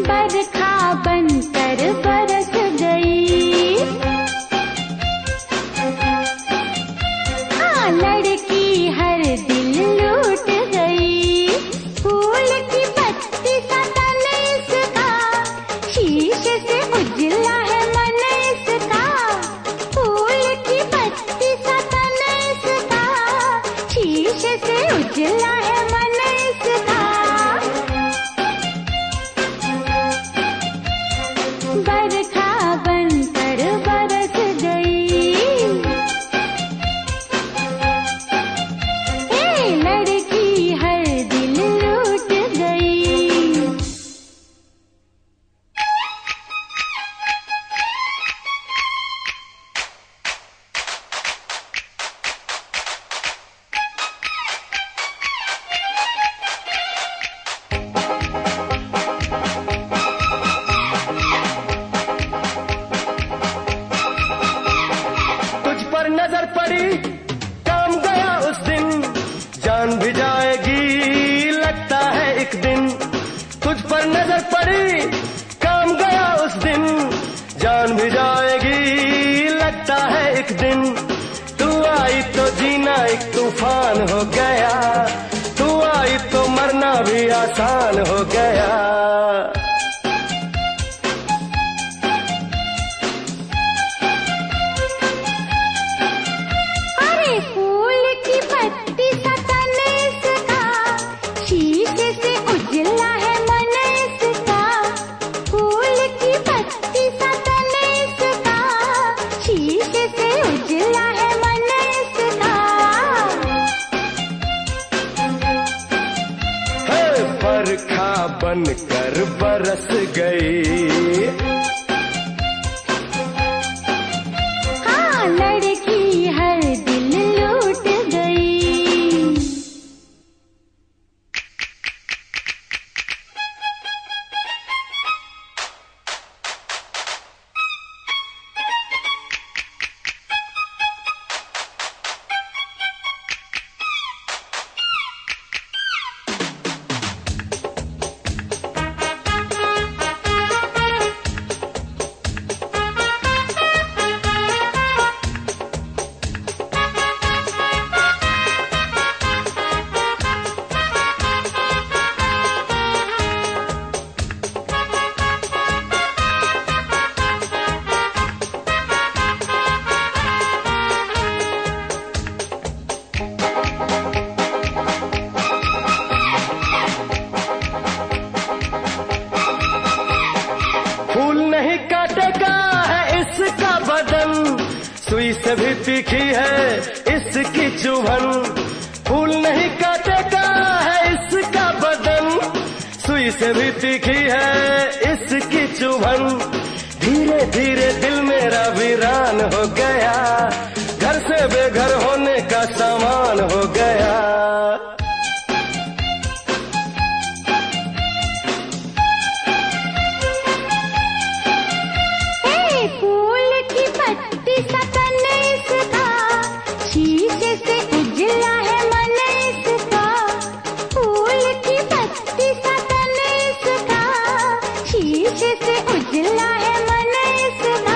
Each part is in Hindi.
बरखा बनकर बरस गई। हाँ, लड़की हर दिल लूट गई। फूल की पत्ती सा तन इसका, शीशे से उजला है मन इसका। फूल की पत्ती सा तन इसका, शीशे से उजला है मन इसका। बरखा बनकर बरस गई। लड़की हर दिल लूट गई। तुझ पर नजर पड़ी, काम गया उस दिन, जान भी जाएगी लगता है एक दिन। तुझ पर नजर पड़ी, काम गया उस दिन, जान भी जाएगी लगता है एक दिन। तू आई तो जीना एक तूफान हो गया, तू आई तो मरना भी आसान हो गया। फूल की पत्ती सा तन इसका, शीशे से उजला है मन इसका। फूल की पत्ती सा तन इसका, शीशे से उजला है मन इसका। बरखा बनकर बरस गई। हाँ, लड़की हर दिल लूट गई। फूल नहीं काटेगा है इसका बदन, सुई से भी तीखी है इसकी चुभन। फूल नहीं काटेगा है इसका बदन, सुई से भी तीखी है इसकी चुभन। धीरे धीरे दिल मेरा वीरान हो गया, घर से बेघर होने का सामान हो गया। फूल की पत्ती सा तन इसका, शीशे से उजला है मन इसका। फूल की पत्ती सा तन इसका, शीशे से उजला है मन इसका।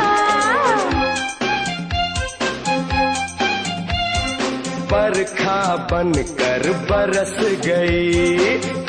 बरखा बनकर बरस गई।